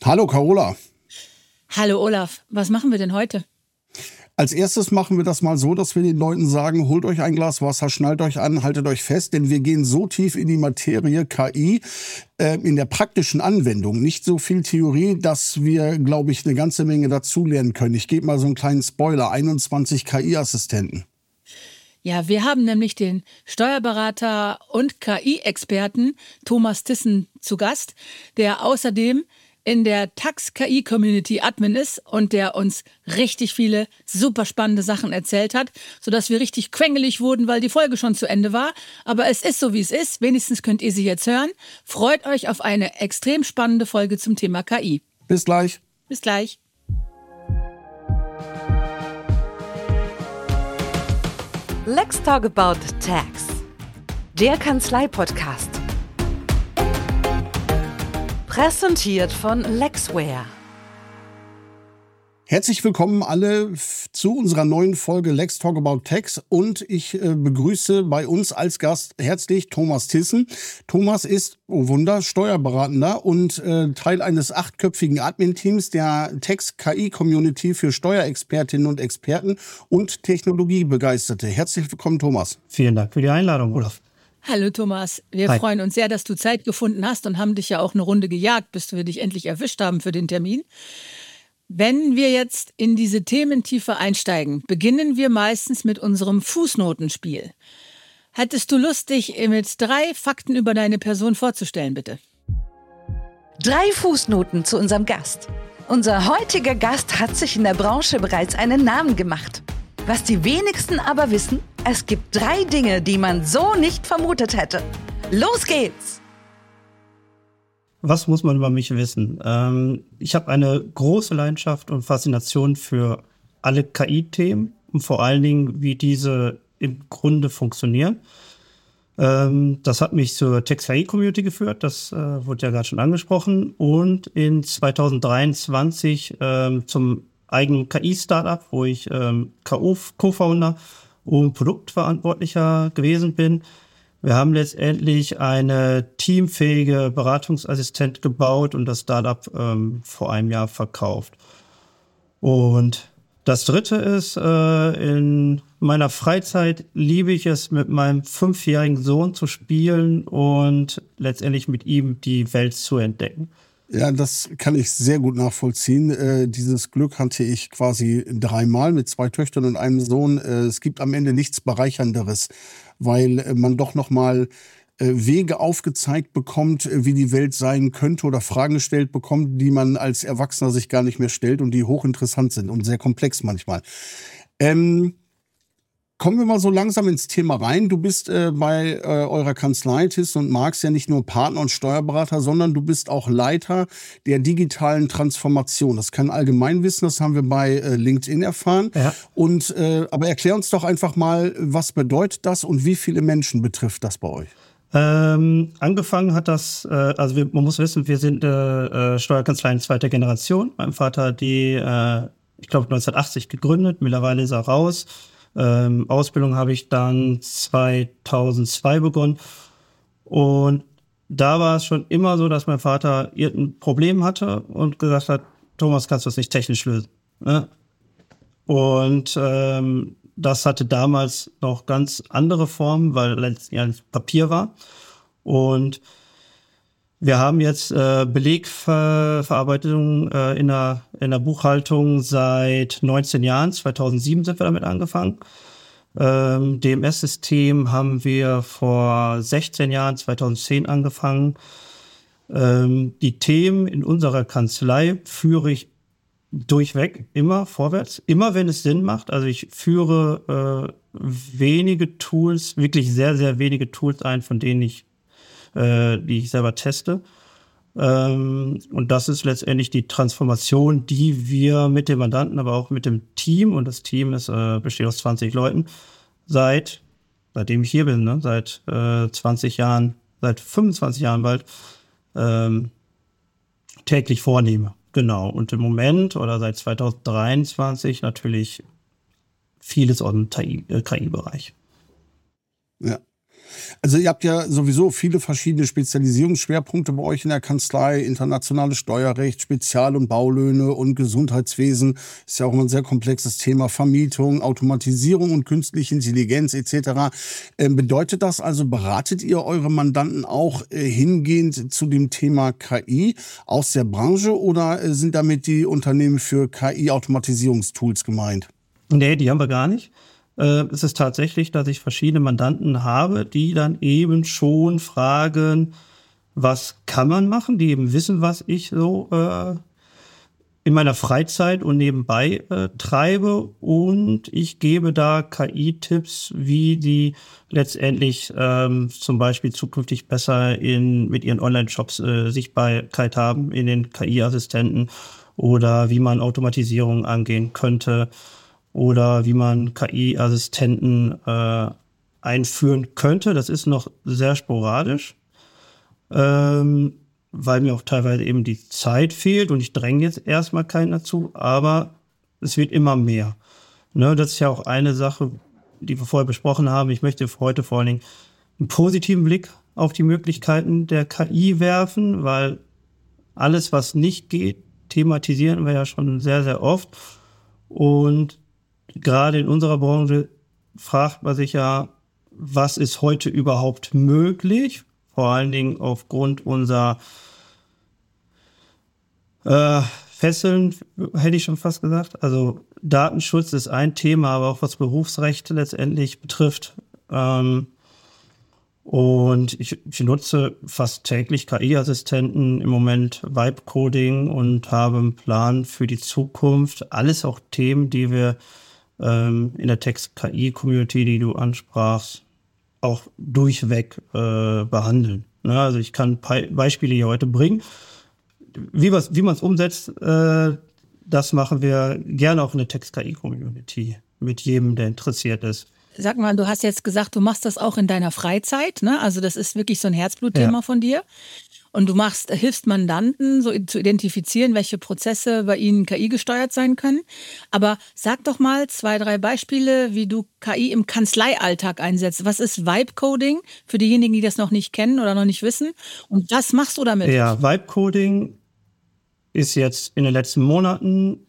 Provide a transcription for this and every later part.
Hallo Carola. Hallo Olaf, was machen wir denn heute? Als erstes machen wir das mal so, dass wir den Leuten sagen, holt euch ein Glas Wasser, schnallt euch an, haltet euch fest, denn wir gehen so tief in die Materie KI, in der praktischen Anwendung. Nicht so viel Theorie, dass wir, glaube ich, eine ganze Menge dazulernen können. Ich gebe mal so einen kleinen Spoiler, 21 KI-Assistenten. Ja, wir haben nämlich den Steuerberater und KI-Experten Thomas Thyssen zu Gast, der außerdem in der Tax-KI-Community Admin ist und der uns richtig viele super spannende Sachen erzählt hat, sodass wir richtig quengelig wurden, weil die Folge schon zu Ende war. Aber es ist so, wie es ist. Wenigstens könnt ihr sie jetzt hören. Freut euch auf eine extrem spannende Folge zum Thema KI. Bis gleich. Bis gleich. Let's Talk About Tax, der Kanzlei-Podcast. Präsentiert von Lexware. Herzlich willkommen alle zu unserer neuen Folge Let's Talk About Tax und ich begrüße bei uns als Gast herzlich Thomas Thyssen. Thomas ist, oh Wunder, Steuerberatender und Teil eines 8-köpfigen Admin-Teams der Tax-KI-Community für Steuerexpertinnen und Experten und Technologiebegeisterte. Herzlich willkommen, Thomas. Vielen Dank für die Einladung, Olaf. Hallo Thomas, wir freuen uns sehr, dass du Zeit gefunden hast und haben dich ja auch eine Runde gejagt, bis wir dich endlich erwischt haben für den Termin. Wenn wir jetzt in diese Thementiefe einsteigen, beginnen wir meistens mit unserem Fußnotenspiel. Hättest du Lust, dich mit 3 Fakten über deine Person vorzustellen, bitte? 3 Fußnoten zu unserem Gast. Unser heutiger Gast hat sich in der Branche bereits einen Namen gemacht. Was die wenigsten aber wissen, es gibt 3 Dinge, die man so nicht vermutet hätte. Los geht's! Was muss man über mich wissen? Ich habe eine große Leidenschaft und Faszination für alle KI-Themen und vor allen Dingen, wie diese im Grunde funktionieren. Das hat mich zur Tax-KI-Community geführt, das wurde ja gerade schon angesprochen. Und in 2023 zum eigenen KI-Startup, wo ich Co-Founder und Produktverantwortlicher gewesen bin. Wir haben letztendlich eine teamfähige Beratungsassistent gebaut und das Startup vor einem Jahr verkauft. Und das Dritte ist, in meiner Freizeit liebe ich es, mit meinem 5-jährigen Sohn zu spielen und letztendlich mit ihm die Welt zu entdecken. Ja, das kann ich sehr gut nachvollziehen. Dieses Glück hatte ich quasi 3-mal mit 2 Töchtern und einem Sohn. Es gibt am Ende nichts Bereichernderes, weil man doch nochmal Wege aufgezeigt bekommt, wie die Welt sein könnte oder Fragen gestellt bekommt, die man als Erwachsener sich gar nicht mehr stellt und die hochinteressant sind und sehr komplex manchmal. Kommen wir mal so langsam ins Thema rein. Du bist bei eurer Kanzlei Thyssen & Marx ja nicht nur Partner und Steuerberater, sondern du bist auch Leiter der digitalen Transformation. Das ist kein Allgemeinwissen, das haben wir bei LinkedIn erfahren. Ja. Aber erklär uns doch einfach mal, was bedeutet das und wie viele Menschen betrifft das bei euch? Angefangen hat das, man muss wissen, wir sind Steuerkanzlei in 2. Generation. Mein Vater hat die, ich glaube 1980 gegründet, mittlerweile ist er raus. Ausbildung habe ich dann 2002 begonnen und da war es schon immer so, dass mein Vater irgendein Problem hatte und gesagt hat, Thomas, kannst du das nicht technisch lösen? Ne? Und das hatte damals noch ganz andere Formen, weil letztendlich Papier war. Und wir haben jetzt Belegverarbeitung in der Buchhaltung seit 19 Jahren. 2007 sind wir damit angefangen. DMS-System haben wir vor 16 Jahren, 2010 angefangen. Die Themen in unserer Kanzlei führe ich durchweg immer vorwärts, immer wenn es Sinn macht. Also ich führe wenige Tools, wirklich sehr, sehr wenige Tools ein, von denen die ich selber teste. Und das ist letztendlich die Transformation, die wir mit dem Mandanten, aber auch mit dem Team, und das Team besteht aus 20 Leuten, seitdem ich hier bin, ne, seit 20 Jahren, seit 25 Jahren bald, täglich vornehme. Genau. Und im Moment oder seit 2023 natürlich vieles aus dem KI-Bereich. Ja. Also ihr habt ja sowieso viele verschiedene Spezialisierungsschwerpunkte bei euch in der Kanzlei, internationales Steuerrecht, Spezial- und Baulöhne und Gesundheitswesen. Ist ja auch immer ein sehr komplexes Thema, Vermietung, Automatisierung und künstliche Intelligenz etc. Bedeutet das also, beratet ihr eure Mandanten auch hingehend zu dem Thema KI aus der Branche oder sind damit die Unternehmen für KI-Automatisierungstools gemeint? Nee, die haben wir gar nicht. Es ist tatsächlich, dass ich verschiedene Mandanten habe, die dann eben schon fragen, was kann man machen, die eben wissen, was ich so in meiner Freizeit und nebenbei treibe, und ich gebe da KI-Tipps, wie die letztendlich zum Beispiel zukünftig besser mit ihren Online-Shops Sichtbarkeit haben in den KI-Assistenten, oder wie man Automatisierung angehen könnte, oder wie man KI-Assistenten einführen könnte. Das ist noch sehr sporadisch, weil mir auch teilweise eben die Zeit fehlt und ich dränge jetzt erstmal keinen dazu, aber es wird immer mehr. Ne, das ist ja auch eine Sache, die wir vorher besprochen haben. Ich möchte heute vor allen Dingen einen positiven Blick auf die Möglichkeiten der KI werfen, weil alles, was nicht geht, thematisieren wir ja schon sehr, sehr oft. Und gerade in unserer Branche fragt man sich ja, was ist heute überhaupt möglich? Vor allen Dingen aufgrund unserer Fesseln, hätte ich schon fast gesagt. Also Datenschutz ist ein Thema, aber auch was Berufsrecht letztendlich betrifft. Und ich nutze fast täglich KI-Assistenten, im Moment Vibe-Coding, und habe einen Plan für die Zukunft. Alles auch Themen, die wir in der Text-KI-Community, die du ansprachst, auch durchweg behandeln. Ne? Also ich kann Beispiele hier heute bringen. Wie man es umsetzt, das machen wir gerne auch in der Text-KI-Community mit jedem, der interessiert ist. Sag mal, du hast jetzt gesagt, du machst das auch in deiner Freizeit, ne? Also das ist wirklich so ein Herzblutthema von dir. Und du hilfst Mandanten, so zu identifizieren, welche Prozesse bei ihnen KI gesteuert sein können. Aber sag doch mal 2, 3 Beispiele, wie du KI im Kanzleialltag einsetzt. Was ist Vibe-Coding für diejenigen, die das noch nicht kennen oder noch nicht wissen? Und was machst du damit? Ja, Vibe-Coding ist jetzt in den letzten Monaten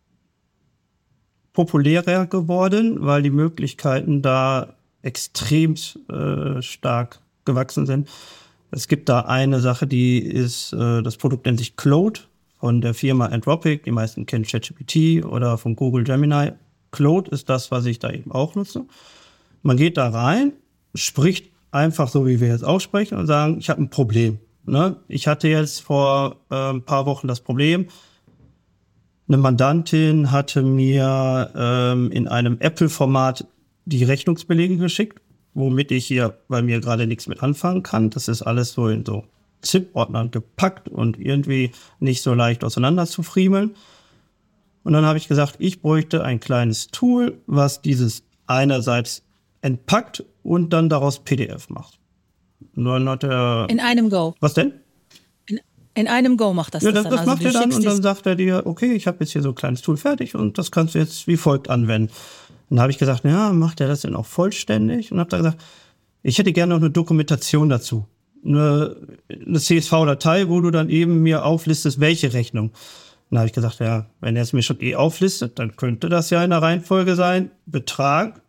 populärer geworden, weil die Möglichkeiten da extrem stark gewachsen sind. Es gibt da eine Sache, die ist, das Produkt nennt sich Claude von der Firma Anthropic. Die meisten kennen ChatGPT, oder von Google Gemini. Claude ist das, was ich da eben auch nutze. Man geht da rein, spricht einfach so, wie wir jetzt auch sprechen, und sagen, ich habe ein Problem. Ne? Ich hatte jetzt vor ein paar Wochen das Problem, eine Mandantin hatte mir in einem Apple-Format die Rechnungsbelege geschickt, womit ich hier bei mir gerade nichts mit anfangen kann. Das ist alles so in so ZIP-Ordnern gepackt und irgendwie nicht so leicht auseinander zu friemeln. Und dann habe ich gesagt, ich bräuchte ein kleines Tool, was dieses einerseits entpackt und dann daraus PDF macht. Und dann hat er... In einem Go. Was denn? In einem Go macht das. Ja, das das dann. Also macht er dann, und dann sagt er dir, okay, ich habe jetzt hier so ein kleines Tool fertig und das kannst du jetzt wie folgt anwenden. Und dann habe ich gesagt, ja, macht er das denn auch vollständig? Und habe dann gesagt, ich hätte gerne noch eine Dokumentation dazu. Eine CSV-Datei, wo du dann eben mir auflistest, welche Rechnung. Dann habe ich gesagt, ja, wenn er es mir schon auflistet, dann könnte das ja in der Reihenfolge sein: Betrag,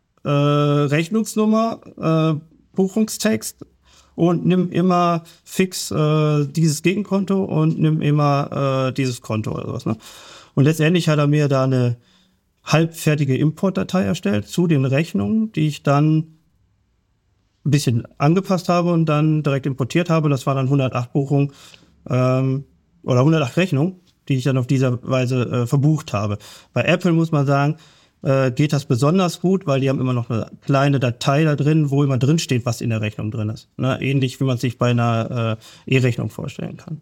Rechnungsnummer, Buchungstext, und nimm immer fix dieses Gegenkonto und nimm immer dieses Konto oder sowas. Ne? Und letztendlich hat er mir da eine halbfertige Importdatei erstellt zu den Rechnungen, die ich dann ein bisschen angepasst habe und dann direkt importiert habe. Das waren dann 108 Buchungen oder 108 Rechnungen, die ich dann auf diese Weise verbucht habe. Bei Apple muss man sagen, geht das besonders gut, weil die haben immer noch eine kleine Datei da drin, wo immer drin steht, was in der Rechnung drin ist. Ne? Ähnlich wie man sich bei einer E-Rechnung vorstellen kann.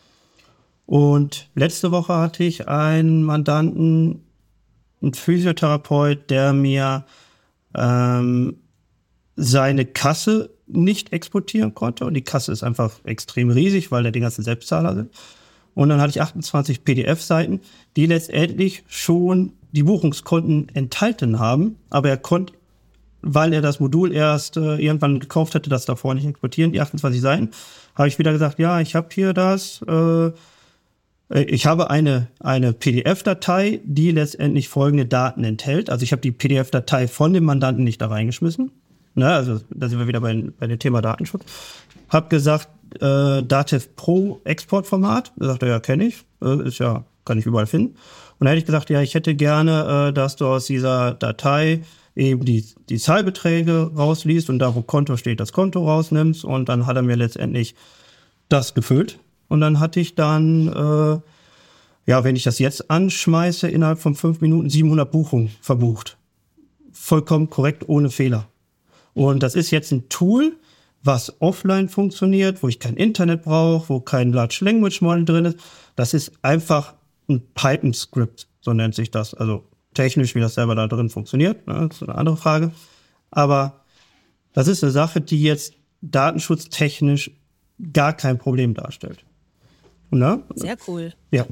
Und letzte Woche hatte ich einen Mandanten, einen Physiotherapeut, der mir seine Kasse nicht exportieren konnte. Und die Kasse ist einfach extrem riesig, weil da die ganzen Selbstzahler sind. Und dann hatte ich 28 PDF-Seiten, die letztendlich schon die Buchungskonten enthalten haben, aber er konnte weil er das Modul erst irgendwann gekauft hatte, das davor nicht exportieren, die 28 Seiten, habe ich wieder gesagt, ja, ich habe hier das, ich habe eine PDF-Datei, die letztendlich folgende Daten enthält. Also ich habe die PDF-Datei von dem Mandanten nicht da reingeschmissen. Ne, also da sind wir wieder bei dem Thema Datenschutz. Hab gesagt, Datev Pro Exportformat. Da sagt er, ja, kenne ich. Ist ja, kann ich überall finden. Und da hätte ich gesagt, ja, ich hätte gerne, dass du aus dieser Datei eben die Zahlbeträge rausliest und da, wo Konto steht, das Konto rausnimmst. Und dann hat er mir letztendlich das gefüllt. Und dann hatte ich dann, wenn ich das jetzt anschmeiße, innerhalb von 5 Minuten 700 Buchungen verbucht. Vollkommen korrekt, ohne Fehler. Und das ist jetzt ein Tool, was offline funktioniert, wo ich kein Internet brauche, wo kein Large Language Model drin ist. Das ist einfach ein Python-Script, so nennt sich das. Also technisch, wie das selber da drin funktioniert, ne, das ist eine andere Frage. Aber das ist eine Sache, die jetzt datenschutztechnisch gar kein Problem darstellt. Ne? Sehr cool. Ja.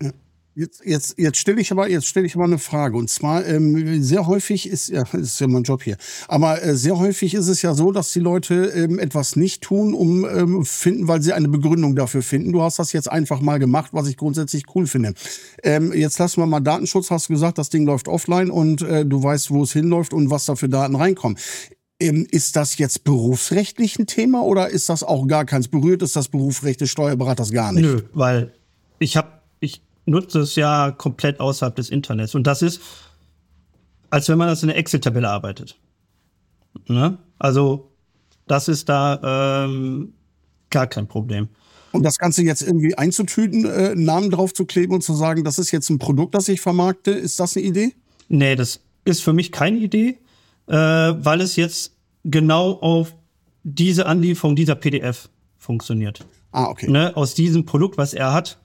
Jetzt stelle ich aber eine Frage. Und zwar, sehr häufig ist ja mein Job hier, aber sehr häufig ist es ja so, dass die Leute etwas nicht tun, finden, weil sie eine Begründung dafür finden. Du hast das jetzt einfach mal gemacht, was ich grundsätzlich cool finde. Jetzt lassen wir mal Datenschutz, hast du gesagt, das Ding läuft offline und du weißt, wo es hinläuft und was da für Daten reinkommen. Ist das jetzt berufsrechtlich ein Thema oder ist das auch gar keins? Berührt ist das Berufsrecht des Steuerberaters gar nicht? Nö, weil ich nutze es ja komplett außerhalb des Internets. Und das ist, als wenn man das in einer Excel-Tabelle arbeitet. Ne? Also das ist da gar kein Problem. Und das Ganze jetzt irgendwie einzutüten, Namen drauf zu kleben und zu sagen, das ist jetzt ein Produkt, das ich vermarkte, ist das eine Idee? Nee, das ist für mich keine Idee, weil es jetzt genau auf diese Anlieferung dieser PDF funktioniert. Ah, okay. Ne? Aus diesem Produkt, was er hat,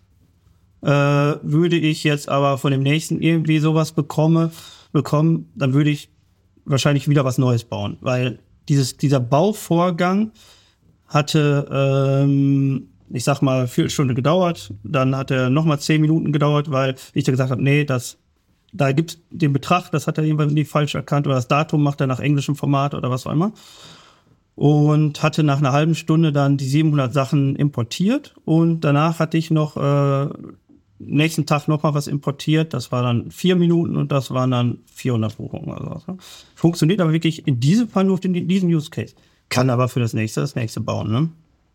würde ich jetzt aber von dem nächsten irgendwie sowas bekommen, dann würde ich wahrscheinlich wieder was Neues bauen. Weil dieser Bauvorgang hatte, ich sag mal, 4 Stunden gedauert. Dann hat er nochmal 10 Minuten gedauert, weil ich da gesagt habe, nee, da gibt's den Betrag, das hat er irgendwann nicht falsch erkannt. Oder das Datum macht er nach englischem Format oder was auch immer. Und hatte nach einer halben Stunde dann die 700 Sachen importiert. Und danach hatte ich noch nächsten Tag noch mal was importiert. Das war dann 4 Minuten und das waren dann 400 Buchungen. Also, funktioniert aber wirklich in diesem Fall nur auf diesen Use Case. Kann aber für das nächste bauen, ne?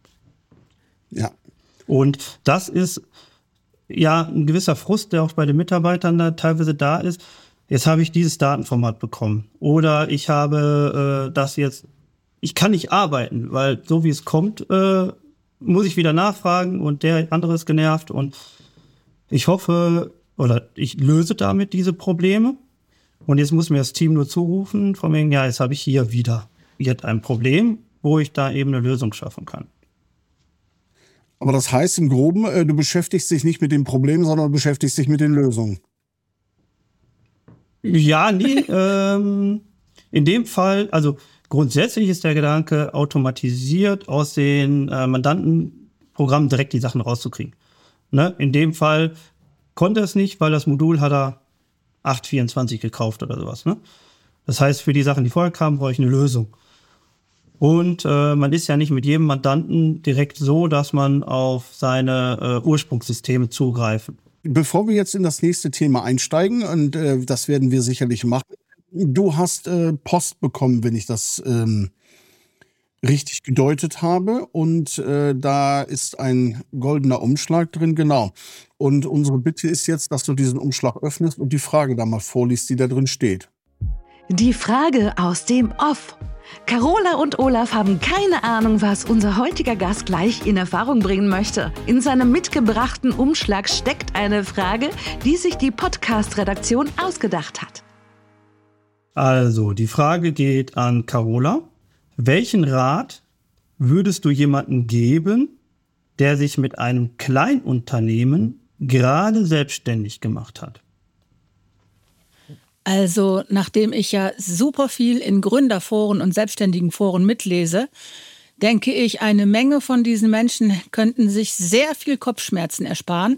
Ja. Und das ist ja ein gewisser Frust, der auch bei den Mitarbeitern da teilweise da ist. Jetzt habe ich dieses Datenformat bekommen. Oder ich habe ich kann nicht arbeiten, weil so wie es kommt, muss ich wieder nachfragen und der andere ist genervt und ich hoffe, oder ich löse damit diese Probleme. Und jetzt muss mir das Team nur zurufen, von wegen, ja, jetzt habe ich hier wieder jetzt ein Problem, wo ich da eben eine Lösung schaffen kann. Aber das heißt im Groben, du beschäftigst dich nicht mit dem Problem, sondern du beschäftigst dich mit den Lösungen. Ja, nee, in dem Fall, also grundsätzlich ist der Gedanke, automatisiert aus den Mandantenprogrammen direkt die Sachen rauszukriegen. Ne? In dem Fall konnte es nicht, weil das Modul hat er 824 gekauft oder sowas. Ne? Das heißt, für die Sachen, die vorher kamen, brauche ich eine Lösung. Und man ist ja nicht mit jedem Mandanten direkt so, dass man auf seine Ursprungssysteme zugreift. Bevor wir jetzt in das nächste Thema einsteigen, und das werden wir sicherlich machen, du hast Post bekommen, wenn ich das richtig gedeutet habe. Und da ist ein goldener Umschlag drin, genau. Und unsere Bitte ist jetzt, dass du diesen Umschlag öffnest und die Frage da mal vorliest, die da drin steht. Die Frage aus dem Off. Carola und Olaf haben keine Ahnung, was unser heutiger Gast gleich in Erfahrung bringen möchte. In seinem mitgebrachten Umschlag steckt eine Frage, die sich die Podcast-Redaktion ausgedacht hat. Also, die Frage geht an Carola. Welchen Rat würdest du jemandem geben, der sich mit einem Kleinunternehmen gerade selbstständig gemacht hat? Also, nachdem ich ja super viel in Gründerforen und Selbstständigenforen mitlese, denke ich, eine Menge von diesen Menschen könnten sich sehr viel Kopfschmerzen ersparen,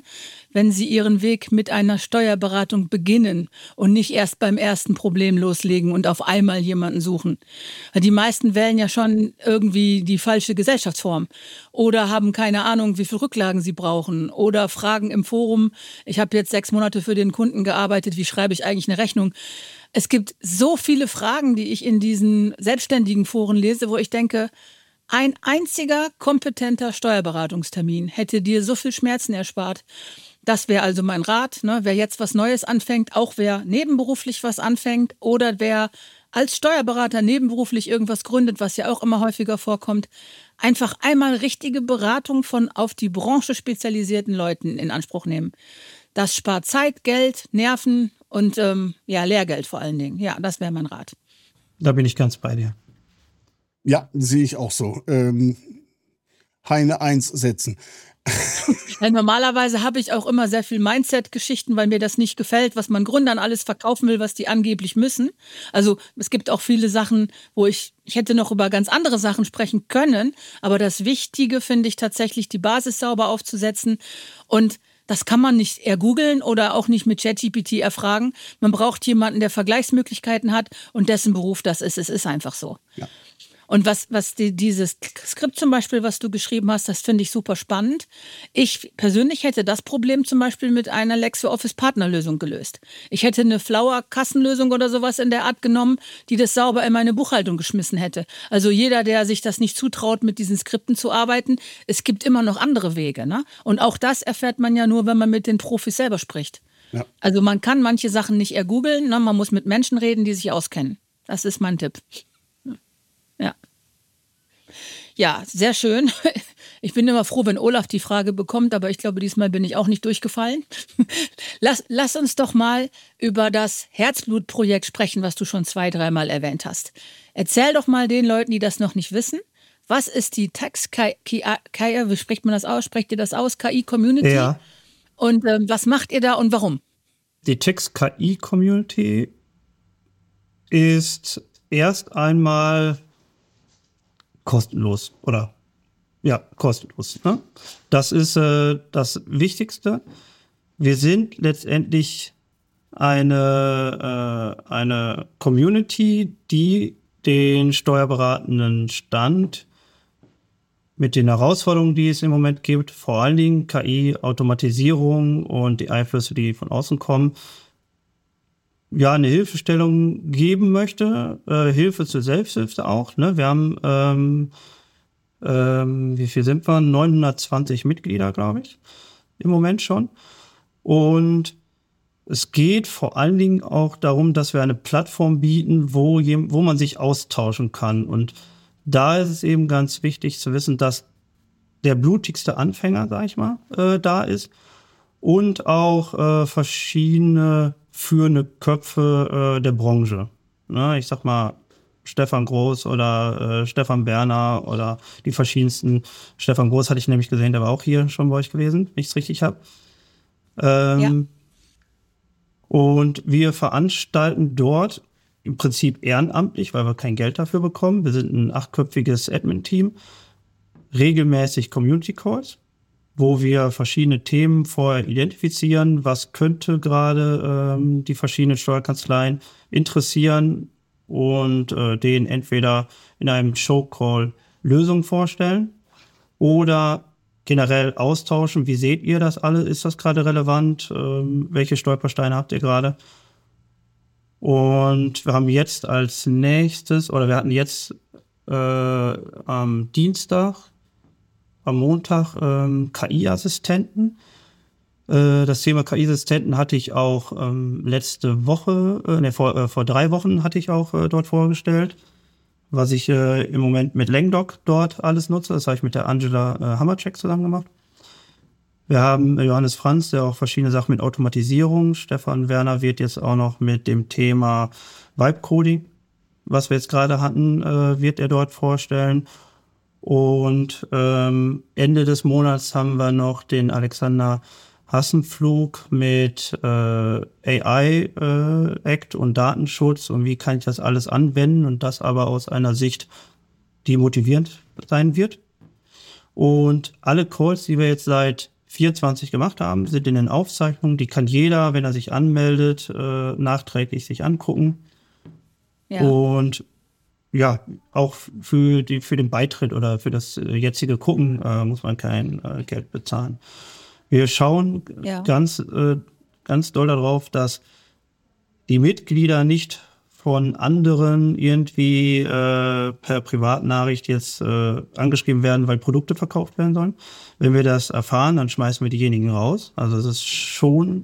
wenn sie ihren Weg mit einer Steuerberatung beginnen und nicht erst beim ersten Problem loslegen und auf einmal jemanden suchen. Die meisten wählen ja schon irgendwie die falsche Gesellschaftsform oder haben keine Ahnung, wie viel Rücklagen sie brauchen oder fragen im Forum, ich habe jetzt 6 Monate für den Kunden gearbeitet, wie schreibe ich eigentlich eine Rechnung? Es gibt so viele Fragen, die ich in diesen selbstständigen Foren lese, wo ich denke, ein einziger kompetenter Steuerberatungstermin hätte dir so viel Schmerzen erspart. Das wäre also mein Rat, ne? Wer jetzt was Neues anfängt, auch wer nebenberuflich was anfängt oder wer als Steuerberater nebenberuflich irgendwas gründet, was ja auch immer häufiger vorkommt, einfach einmal richtige Beratung von auf die Branche spezialisierten Leuten in Anspruch nehmen. Das spart Zeit, Geld, Nerven und Lehrgeld vor allen Dingen. Ja, das wäre mein Rat. Da bin ich ganz bei dir. Ja, sehe ich auch so. Heine 1 setzen. Ja, normalerweise habe ich auch immer sehr viel Mindset-Geschichten, weil mir das nicht gefällt, was man Gründern alles verkaufen will, was die angeblich müssen. Also es gibt auch viele Sachen, wo ich hätte noch über ganz andere Sachen sprechen können. Aber das Wichtige finde ich tatsächlich, die Basis sauber aufzusetzen. Und das kann man nicht ergoogeln oder auch nicht mit ChatGPT erfragen. Man braucht jemanden, der Vergleichsmöglichkeiten hat und dessen Beruf das ist. Es ist einfach so. Ja. Und dieses Skript zum Beispiel, was du geschrieben hast, das finde ich super spannend. Ich persönlich hätte das Problem zum Beispiel mit einer LexOffice-Partnerlösung gelöst. Ich hätte eine Flower-Kassenlösung oder sowas in der Art genommen, die das sauber in meine Buchhaltung geschmissen hätte. Also jeder, der sich das nicht zutraut, mit diesen Skripten zu arbeiten, es gibt immer noch andere Wege, ne? Und auch das erfährt man ja nur, wenn man mit den Profis selber spricht. Ja. Also man kann manche Sachen nicht ergoogeln, ne? Man muss mit Menschen reden, die sich auskennen. Das ist mein Tipp. Ja, sehr schön. Ich bin immer froh, wenn Olaf die Frage bekommt, aber ich glaube, diesmal bin ich auch nicht durchgefallen. Lass uns doch mal über das Herzblut-Projekt sprechen, was du schon 2-3 Mal erwähnt hast. Erzähl doch mal den Leuten, die das noch nicht wissen. Was ist die Tax-KI, wie spricht man das aus? Sprecht ihr das aus? KI-Community? Ja. Und was macht ihr da und warum? Die Tax-KI-Community ist erst einmal kostenlos oder kostenlos. Ne? Das ist das Wichtigste. Wir sind letztendlich eine Community, die den steuerberatenden Stand mit den Herausforderungen, die es im Moment gibt, vor allen Dingen KI, Automatisierung und die Einflüsse, die von außen kommen, eine Hilfestellung geben möchte, Hilfe zur Selbsthilfe auch. Ne? Wir haben, wie viel sind wir? 920 Mitglieder, glaube ich, im Moment schon. Und es geht vor allen Dingen auch darum, dass wir eine Plattform bieten, wo man sich austauschen kann. Und da ist es eben ganz wichtig zu wissen, dass der blutigste Anfänger, sag ich mal, da ist und auch verschiedene führende Köpfe der Branche. Ne, ich sag mal Stefan Groß oder Stefan Berner oder die verschiedensten. Stefan Groß hatte ich nämlich gesehen, der war auch hier schon bei euch gewesen, wenn ich es richtig habe. Und wir veranstalten dort im Prinzip ehrenamtlich, weil wir kein Geld dafür bekommen. Wir sind ein 8-köpfiges Admin-Team, regelmäßig Community Calls, wo wir verschiedene Themen vorher identifizieren, was könnte gerade die verschiedenen Steuerkanzleien interessieren und denen entweder in einem Showcall Lösungen vorstellen oder generell austauschen. Wie seht ihr das alle? Ist das gerade relevant? Welche Stolpersteine habt ihr gerade? Und wir haben jetzt als nächstes, oder wir hatten jetzt am Montag KI-Assistenten. Das Thema KI-Assistenten hatte ich auch letzte Woche, vor 3 Wochen hatte ich auch dort vorgestellt, was ich im Moment mit Langdoc dort alles nutze. Das habe ich mit der Angela Hammercheck zusammen gemacht. Wir haben Johannes Franz, der auch verschiedene Sachen mit Automatisierung. Stefan Werner wird jetzt auch noch mit dem Thema Vibe-Coding, was wir jetzt gerade hatten, wird er dort vorstellen. Und Ende des Monats haben wir noch den Alexander Hassenflug mit AI-Act und Datenschutz und wie kann ich das alles anwenden und das aber aus einer Sicht, die motivierend sein wird. Und alle Calls, die wir jetzt seit 24 gemacht haben, sind in den Aufzeichnungen. Die kann jeder, wenn er sich anmeldet, nachträglich sich angucken. Ja. Und ja, auch für den Beitritt oder für das jetzige Gucken muss man kein Geld bezahlen. Wir schauen ganz doll darauf, dass die Mitglieder nicht von anderen irgendwie per Privatnachricht jetzt angeschrieben werden, weil Produkte verkauft werden sollen. Wenn wir das erfahren, dann schmeißen wir diejenigen raus. Also es ist schon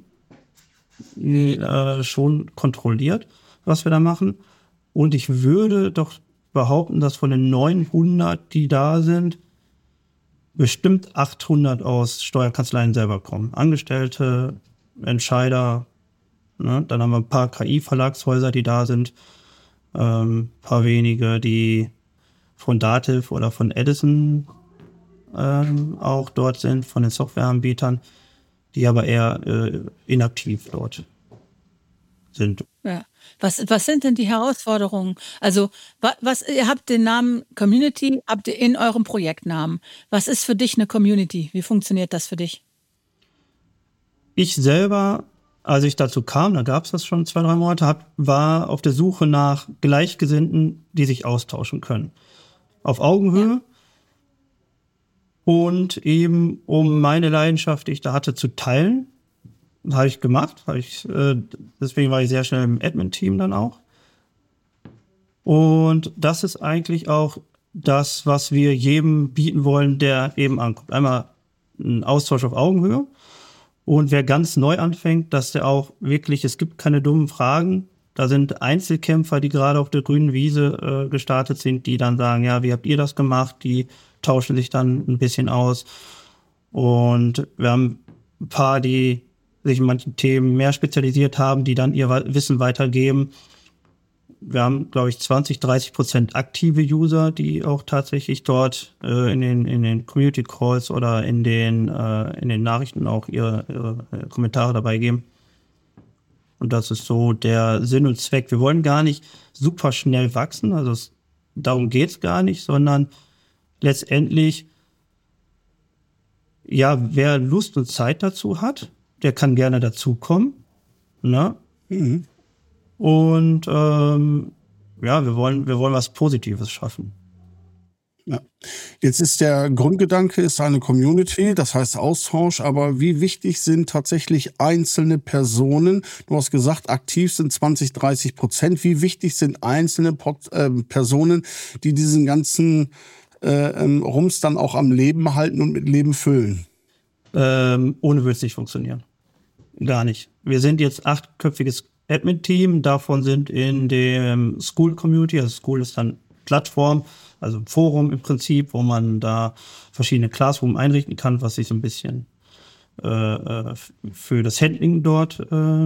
kontrolliert, was wir da machen. Und ich würde doch behaupten, dass von den 900, die da sind, bestimmt 800 aus Steuerkanzleien selber kommen. Angestellte, Entscheider, ne? Dann haben wir ein paar KI-Verlagshäuser, die da sind. Paar wenige, die von Dativ oder von Edison auch dort sind, von den Softwareanbietern, die aber eher inaktiv dort sind. Ja. Was sind denn die Herausforderungen? Also, ihr habt den Namen Community, habt ihr in eurem Projektnamen. Was ist für dich eine Community? Wie funktioniert das für dich? Ich selber, als ich dazu kam, da gab es das schon 2-3 Monate, war auf der Suche nach Gleichgesinnten, die sich austauschen können. Auf Augenhöhe. Ja. Und eben, um meine Leidenschaft, die ich da hatte, zu teilen. Habe ich gemacht. Deswegen war ich sehr schnell im Admin-Team dann auch. Und das ist eigentlich auch das, was wir jedem bieten wollen, der eben ankommt. Einmal ein Austausch auf Augenhöhe. Und wer ganz neu anfängt, dass der auch wirklich, es gibt keine dummen Fragen. Da sind Einzelkämpfer, die gerade auf der grünen Wiese gestartet sind, die dann sagen, ja, wie habt ihr das gemacht? Die tauschen sich dann ein bisschen aus. Und wir haben ein paar, die sich in manchen Themen mehr spezialisiert haben, die dann ihr Wissen weitergeben. Wir haben, glaube ich, 20-30% aktive User, die auch tatsächlich dort in den Community Calls oder in den Nachrichten auch ihre Kommentare dabei geben. Und das ist so der Sinn und Zweck. Wir wollen gar nicht super schnell wachsen, also darum geht's gar nicht, sondern letztendlich, ja, wer Lust und Zeit dazu hat, der kann gerne dazukommen. Ne? Mhm. Und ja, wir wollen was Positives schaffen. Ja. Jetzt ist der Grundgedanke ist eine Community, das heißt Austausch, aber wie wichtig sind tatsächlich einzelne Personen? Du hast gesagt, aktiv sind 20-30%. Wie wichtig sind einzelne Personen, die diesen ganzen Rums dann auch am Leben halten und mit Leben füllen? Ohne würde es nicht funktionieren. Gar nicht. Wir sind jetzt 8-köpfiges Admin-Team, davon sind in dem School-Community, also School ist dann Plattform, also ein Forum im Prinzip, wo man da verschiedene Classroom einrichten kann, was sich so ein bisschen für das Handling dort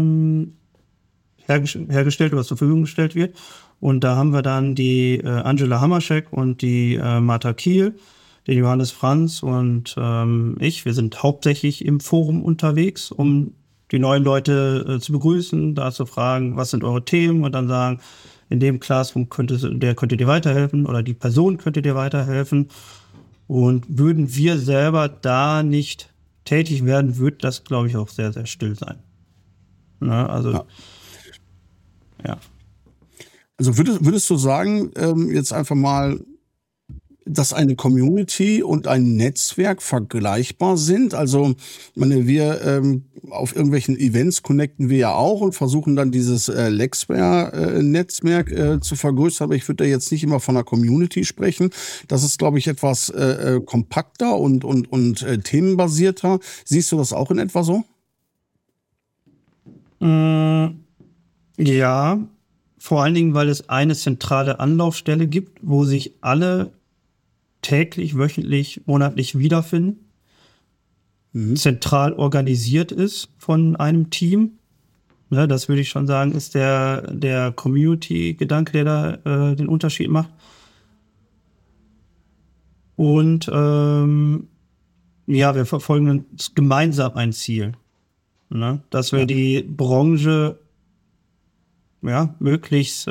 hergestellt oder zur Verfügung gestellt wird. Und da haben wir dann die Angela Hammerscheck und die Martha Kiel, den Johannes Franz und ich. Wir sind hauptsächlich im Forum unterwegs, um die neuen Leute zu begrüßen, da zu fragen, was sind eure Themen und dann sagen, in dem Classroom könnte dir weiterhelfen oder die Person könnte dir weiterhelfen. Und würden wir selber da nicht tätig werden, würde das, glaube ich, auch sehr, sehr still sein. Ne? Also, ja. Also würdest du sagen, jetzt einfach mal, dass eine Community und ein Netzwerk vergleichbar sind? Also, wir auf irgendwelchen Events connecten wir ja auch und versuchen dann dieses Lexware-Netzwerk zu vergrößern. Aber ich würde da jetzt nicht immer von einer Community sprechen. Das ist, glaube ich, etwas kompakter und themenbasierter. Siehst du das auch in etwa so? Ja, vor allen Dingen, weil es eine zentrale Anlaufstelle gibt, wo sich alle täglich, wöchentlich, monatlich wiederfinden, zentral organisiert ist von einem Team. Ja, das würde ich schon sagen, ist der Community-Gedanke, der da den Unterschied macht. Und ja, wir verfolgen gemeinsam ein Ziel, ne? Dass wir die Branche möglichst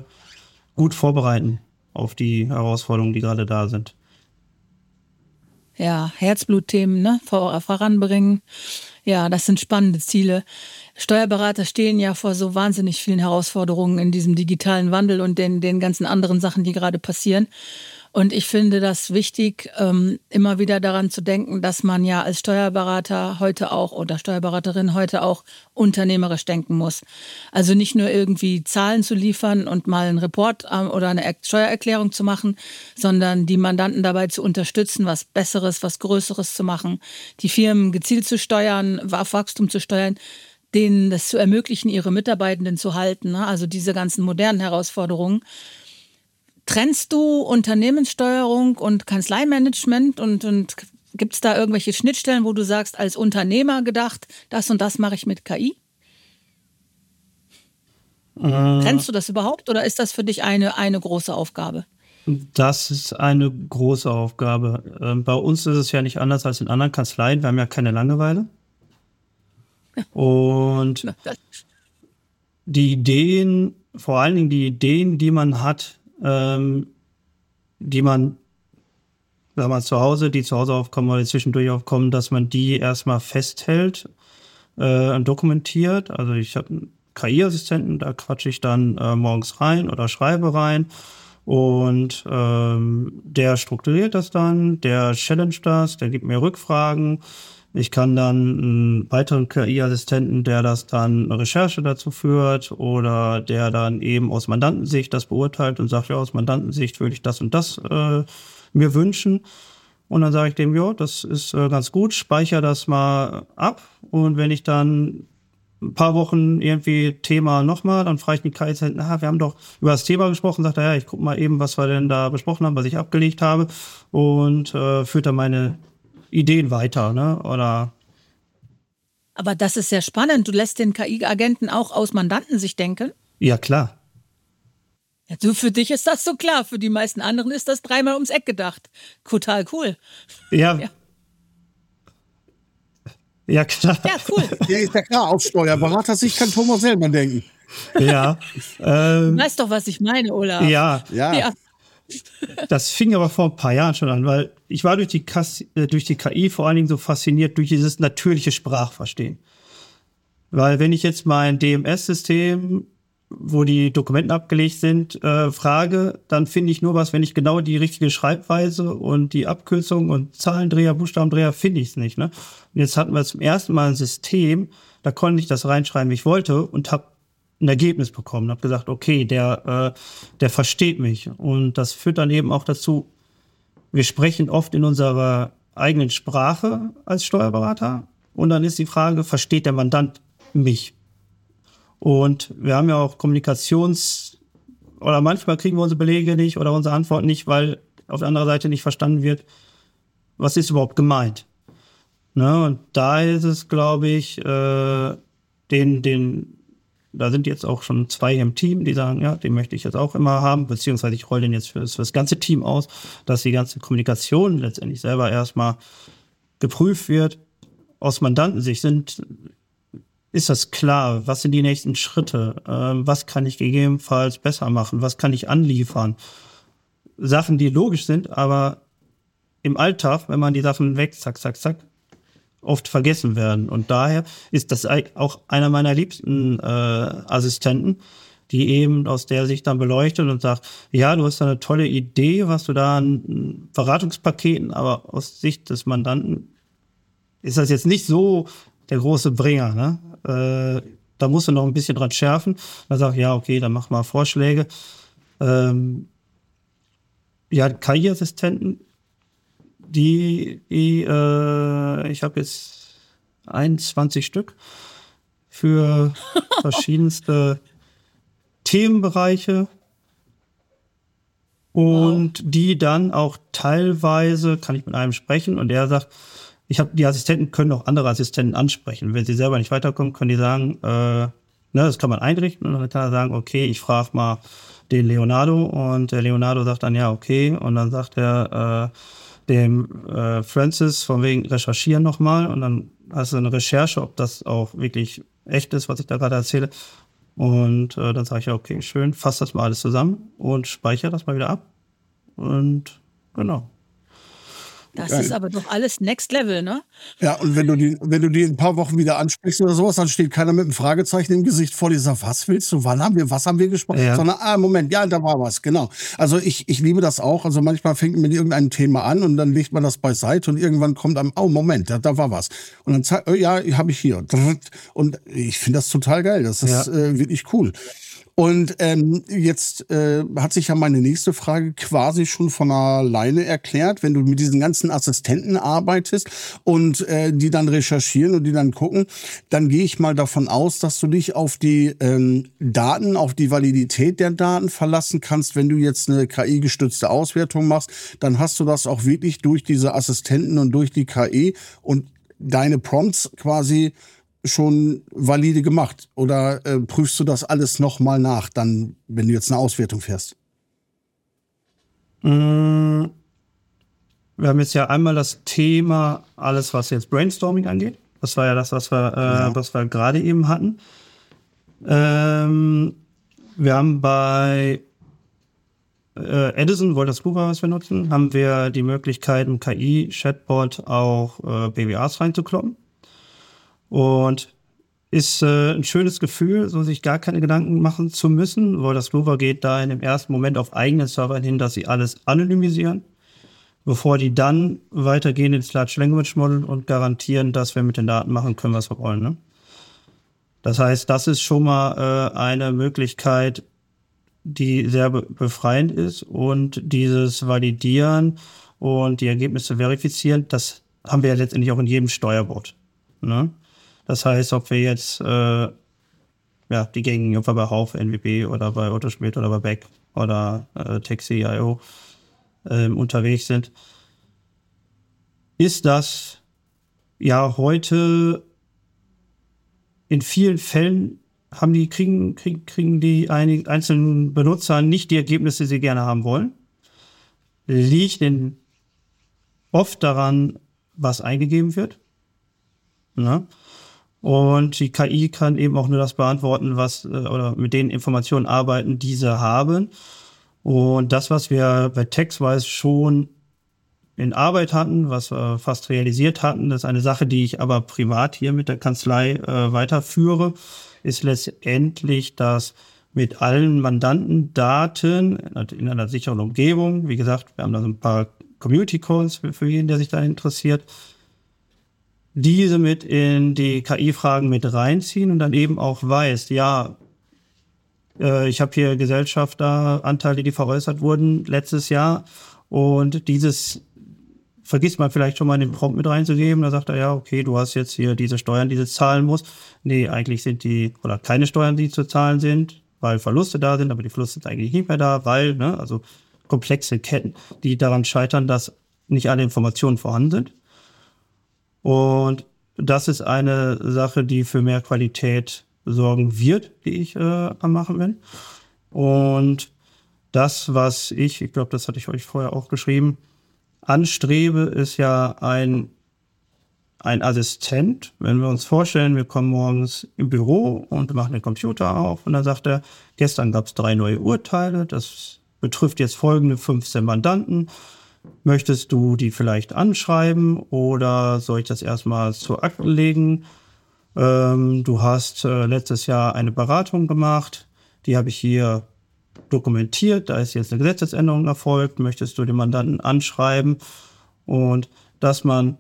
gut vorbereiten auf die Herausforderungen, die gerade da sind. ja, Herzblutthemen, ne, voranbringen. Ja, das sind spannende Ziele. Steuerberater stehen ja vor so wahnsinnig vielen Herausforderungen in diesem digitalen Wandel und den ganzen anderen Sachen, die gerade passieren. Und ich finde das wichtig, immer wieder daran zu denken, dass man ja als Steuerberater heute auch oder Steuerberaterin heute auch unternehmerisch denken muss. Also nicht nur irgendwie Zahlen zu liefern und mal einen Report oder eine Steuererklärung zu machen, sondern die Mandanten dabei zu unterstützen, was Besseres, was Größeres zu machen, die Firmen gezielt zu steuern, auf Wachstum zu steuern, denen das zu ermöglichen, ihre Mitarbeitenden zu halten. Ne? Also diese ganzen modernen Herausforderungen. Trennst du Unternehmenssteuerung und Kanzleimanagement und gibt es da irgendwelche Schnittstellen, wo du sagst, als Unternehmer gedacht, das und das mache ich mit KI? Trennst du das überhaupt oder ist das für dich eine große Aufgabe? Das ist eine große Aufgabe. Bei uns ist es ja nicht anders als in anderen Kanzleien. Wir haben ja keine Langeweile. Und die Ideen, vor allen Dingen die Ideen, die man hat, die man, sagen wir mal, die zu Hause aufkommen oder zwischendurch aufkommen, dass man die erstmal festhält und dokumentiert. Also ich habe einen KI-Assistenten, da quatsche ich dann morgens rein oder schreibe rein und der strukturiert das dann, der challenge das, der gibt mir Rückfragen. Ich kann dann einen weiteren KI-Assistenten, der das dann eine Recherche dazu führt oder der dann eben aus Mandantensicht das beurteilt und sagt, ja, aus Mandantensicht würde ich das und das mir wünschen. Und dann sage ich dem, ja, das ist ganz gut, speichere das mal ab. Und wenn ich dann ein paar Wochen irgendwie Thema nochmal, dann frage ich den KI-Assistenten, wir haben doch über das Thema gesprochen, sagt er, ja, ich gucke mal eben, was wir denn da besprochen haben, was ich abgelegt habe und führt dann meine Ideen weiter, ne? Oder. Aber das ist sehr spannend. Du lässt den KI-Agenten auch aus Mandantensicht denken? Ja, klar. Ja, für dich ist das so klar. Für die meisten anderen ist das dreimal ums Eck gedacht. Total cool. Ja. Ja, klar. Ja, cool. Ja, ist ja klar, aus Steuerberater-Sicht kann Thomas selber denken. Ja. Du weißt doch, was ich meine, Olaf. Ja. Das fing aber vor ein paar Jahren schon an, weil ich war durch die KI vor allen Dingen so fasziniert durch dieses natürliche Sprachverstehen. Weil wenn ich jetzt mein DMS-System, wo die Dokumente abgelegt sind, frage, dann finde ich nur was, wenn ich genau die richtige Schreibweise und die Abkürzung und Zahlendreher, Buchstabendreher finde ich es nicht. Ne? Und jetzt hatten wir zum ersten Mal ein System, da konnte ich das reinschreiben, wie ich wollte und habe ein Ergebnis bekommen. Habe gesagt, okay, der versteht mich. Und das führt dann eben auch dazu, wir sprechen oft in unserer eigenen Sprache als Steuerberater. Und dann ist die Frage, versteht der Mandant mich? Und wir haben ja auch oder manchmal kriegen wir unsere Belege nicht oder unsere Antworten nicht, weil auf der anderen Seite nicht verstanden wird, was ist überhaupt gemeint. Ne? Und da ist es, glaube ich, da sind jetzt auch schon 2 im Team, die sagen, ja, den möchte ich jetzt auch immer haben, beziehungsweise ich rolle den jetzt für das ganze Team aus, dass die ganze Kommunikation letztendlich selber erstmal geprüft wird. Aus Mandantensicht ist das klar, was sind die nächsten Schritte, was kann ich gegebenenfalls besser machen, was kann ich anliefern. Sachen, die logisch sind, aber im Alltag, wenn man die Sachen weg, zack, zack, zack, oft vergessen werden. Und daher ist das auch einer meiner liebsten Assistenten, die eben aus der Sicht dann beleuchtet und sagt, ja, du hast da eine tolle Idee, was du da an Beratungspaketen, aber aus Sicht des Mandanten ist das jetzt nicht so der große Bringer. Ne? Da musst du noch ein bisschen dran schärfen. Dann sag ich, ja, okay, dann mach mal Vorschläge. Ja, KI-Assistenten, ich habe jetzt 21 Stück für verschiedenste Themenbereiche und die dann auch teilweise, kann ich mit einem sprechen und der sagt, die Assistenten können auch andere Assistenten ansprechen. Wenn sie selber nicht weiterkommen, können die sagen, das kann man einrichten und dann kann er sagen, okay, ich frage mal den Leonardo und der Leonardo sagt dann, ja, okay, und dann sagt er dem Francis von wegen recherchieren nochmal und dann hast du eine Recherche, ob das auch wirklich echt ist, was ich da gerade erzähle. Und dann sage ich, ja, okay, schön, fass das mal alles zusammen und speichere das mal wieder ab. Und genau. Das Geil. ist aber doch alles Next Level, ne? Ja, und wenn du die in ein paar Wochen wieder ansprichst oder sowas, dann steht keiner mit einem Fragezeichen im Gesicht vor dir und sagt, was willst du, was haben wir gesprochen? Ja. Sondern, Moment, ja, da war was, genau. Also ich liebe das auch. Also manchmal fängt man mit irgendeinem Thema an und dann legt man das beiseite und irgendwann kommt einem, oh Moment, da war was. Und dann zeigt, ja, habe ich hier. Und ich finde das total geil. Das ist wirklich cool. Und jetzt hat sich ja meine nächste Frage quasi schon von alleine erklärt. Wenn du mit diesen ganzen Assistenten arbeitest und die dann recherchieren und die dann gucken, dann gehe ich mal davon aus, dass du dich auf die Daten, auf die Validität der Daten verlassen kannst. Wenn du jetzt eine KI-gestützte Auswertung machst, dann hast du das auch wirklich durch diese Assistenten und durch die KI und deine Prompts quasi schon valide gemacht? Oder prüfst du das alles nochmal nach, dann, wenn du jetzt eine Auswertung fährst? Wir haben jetzt ja einmal das Thema, alles was jetzt Brainstorming angeht. Das war ja das, was wir gerade eben hatten. Wir haben bei Edison, Wolters Kluwer, was wir nutzen, haben wir die Möglichkeit, im KI-Chatbot auch BWAs reinzukloppen. Und ist ein schönes Gefühl, so sich gar keine Gedanken machen zu müssen, weil das Kluwer geht da in dem ersten Moment auf eigenen Servern hin, dass sie alles anonymisieren, bevor die dann weitergehen ins Large Language Model und garantieren, dass wir mit den Daten machen können, was wir wollen. Ne? Das heißt, das ist schon mal eine Möglichkeit, die sehr befreiend ist, und dieses Validieren und die Ergebnisse verifizieren, das haben wir ja letztendlich auch in jedem Steuerbot. Ne? Das heißt, ob wir jetzt die gängigen, ob wir bei Haufe, NWB oder bei Otto Schmidt oder bei Beck oder Taxi.io unterwegs sind, ist das ja heute in vielen Fällen kriegen die einigen einzelnen Benutzer nicht die Ergebnisse, die sie gerne haben wollen. Liegt oft daran, was eingegeben wird. Ne? Und die KI kann eben auch nur das beantworten, oder mit den Informationen arbeiten, die sie haben. Und das, was wir bei TaxWise schon in Arbeit hatten, was wir fast realisiert hatten, das ist eine Sache, die ich aber privat hier mit der Kanzlei weiterführe, ist letztendlich, dass mit allen Mandantendaten in einer sicheren Umgebung, wie gesagt, wir haben da so ein paar Community Calls für jeden, der sich da interessiert, diese mit in die KI-Fragen mit reinziehen und dann eben auch weiß, ja, ich habe hier Gesellschafteranteile, die veräußert wurden letztes Jahr, und dieses vergisst man vielleicht schon mal in den Prompt mit reinzugeben. Da sagt er, ja, okay, du hast jetzt hier diese Steuern, die du zahlen musst. Nee, eigentlich sind oder keine Steuern, die zu zahlen sind, weil Verluste da sind, aber die Verluste sind eigentlich nicht mehr da, weil, also komplexe Ketten, die daran scheitern, dass nicht alle Informationen vorhanden sind. Und das ist eine Sache, die für mehr Qualität sorgen wird, die ich am machen bin. Und das, was ich glaube, das hatte ich euch vorher auch geschrieben, anstrebe, ist ja ein Assistent. Wenn wir uns vorstellen, wir kommen morgens im Büro und machen den Computer auf und dann sagt er, gestern gab es 3 neue Urteile, das betrifft jetzt folgende 15 Mandanten. Möchtest du die vielleicht anschreiben oder soll ich das erstmal zur Akte legen? Du hast letztes Jahr eine Beratung gemacht, die habe ich hier dokumentiert, da ist jetzt eine Gesetzesänderung erfolgt, möchtest du den Mandanten anschreiben, und dass man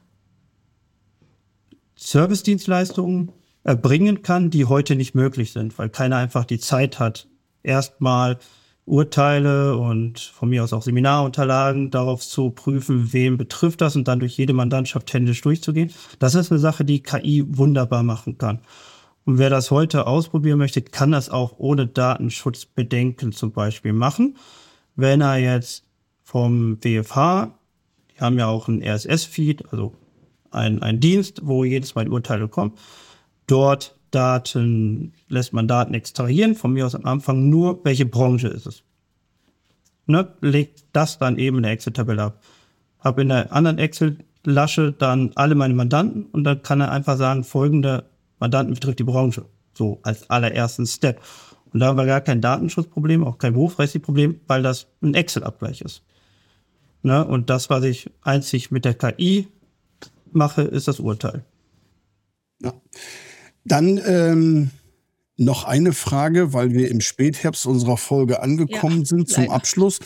Servicedienstleistungen erbringen kann, die heute nicht möglich sind, weil keiner einfach die Zeit hat, erstmal Urteile und von mir aus auch Seminarunterlagen darauf zu prüfen, wen betrifft das, und dann durch jede Mandantschaft händisch durchzugehen. Das ist eine Sache, die KI wunderbar machen kann. Und wer das heute ausprobieren möchte, kann das auch ohne Datenschutzbedenken zum Beispiel machen. Wenn er jetzt vom BFH, die haben ja auch einen RSS-Feed, also ein Dienst, wo jedes Mal die Urteile kommen, dort lässt man Daten extrahieren, von mir aus am Anfang nur, welche Branche ist es. Legt das dann eben in der Excel-Tabelle ab. Habe in der anderen Excel-Lasche dann alle meine Mandanten, und dann kann er einfach sagen, folgende Mandanten betrifft die Branche. So als allerersten Step. Und da haben wir gar kein Datenschutzproblem, auch kein berufsrechtliches Problem, weil das ein Excel-Abgleich ist. Ne? Und das, was ich einzig mit der KI mache, ist das Urteil. Ja. Dann noch eine Frage, weil wir im Spätherbst unserer Folge angekommen sind zum leider. Abschluss.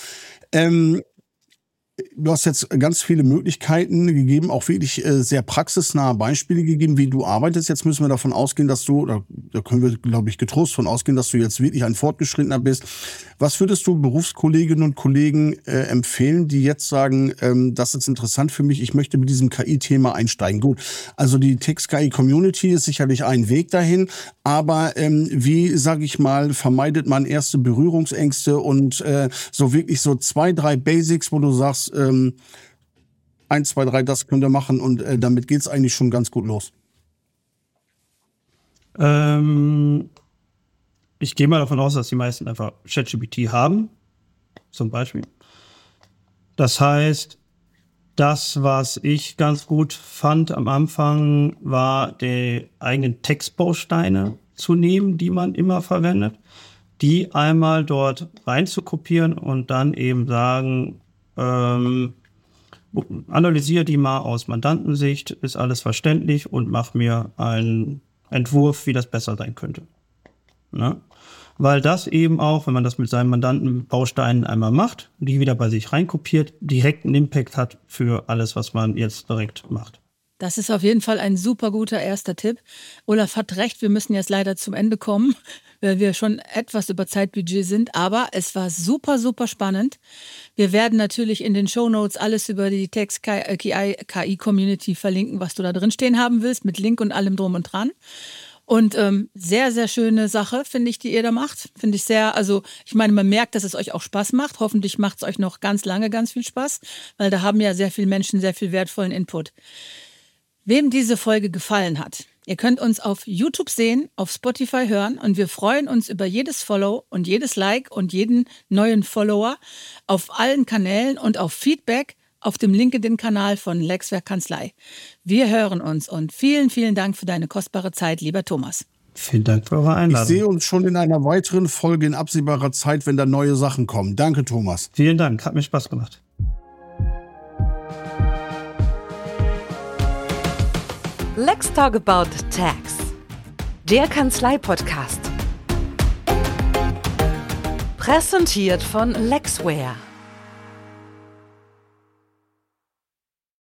Du hast jetzt ganz viele Möglichkeiten gegeben, auch wirklich sehr praxisnahe Beispiele gegeben, wie du arbeitest. Jetzt müssen wir davon ausgehen, dass du, oder da können wir, glaube ich, getrost von ausgehen, dass du jetzt wirklich ein Fortgeschrittener bist. Was würdest du Berufskolleginnen und Kollegen empfehlen, die jetzt sagen, das ist interessant für mich, ich möchte mit diesem KI-Thema einsteigen? Gut, also die Text-KI-Community ist sicherlich ein Weg dahin, aber wie, sage ich mal, vermeidet man erste Berührungsängste und so wirklich so 2, 3 Basics, wo du sagst, 1, 2, 3, das könnt ihr machen und damit geht's eigentlich schon ganz gut los. Ich gehe mal davon aus, dass die meisten einfach ChatGPT haben, zum Beispiel. Das heißt, das, was ich ganz gut fand am Anfang, war die eigenen Textbausteine zu nehmen, die man immer verwendet, die einmal dort rein zu kopieren und dann eben sagen, analysiere die mal aus Mandantensicht, ist alles verständlich und mach mir einen Entwurf, wie das besser sein könnte. Ne? Weil das eben auch, wenn man das mit seinen Mandantenbausteinen einmal macht, die wieder bei sich reinkopiert, direkt einen Impact hat für alles, was man jetzt direkt macht. Das ist auf jeden Fall ein super guter erster Tipp. Olaf hat recht, wir müssen jetzt leider zum Ende kommen, weil wir schon etwas über Zeitbudget sind. Aber es war super, super spannend. Wir werden natürlich in den Shownotes alles über die Text-KI-Community verlinken, was du da drin stehen haben willst, mit Link und allem drum und dran. Und sehr, sehr schöne Sache, finde ich, die ihr da macht. Finde ich sehr, also ich meine, man merkt, dass es euch auch Spaß macht. Hoffentlich macht es euch noch ganz lange ganz viel Spaß, weil da haben ja sehr viele Menschen sehr viel wertvollen Input. Wem diese Folge gefallen hat, ihr könnt uns auf YouTube sehen, auf Spotify hören und wir freuen uns über jedes Follow und jedes Like und jeden neuen Follower auf allen Kanälen und auf Feedback auf dem LinkedIn-Kanal von Lexware Kanzlei. Wir hören uns und vielen, vielen Dank für deine kostbare Zeit, lieber Thomas. Vielen Dank für eure Einladung. Ich sehe uns schon in einer weiteren Folge in absehbarer Zeit, wenn da neue Sachen kommen. Danke, Thomas. Vielen Dank, hat mir Spaß gemacht. Let's Talk About Tax, der Kanzlei-Podcast. Präsentiert von Lexware.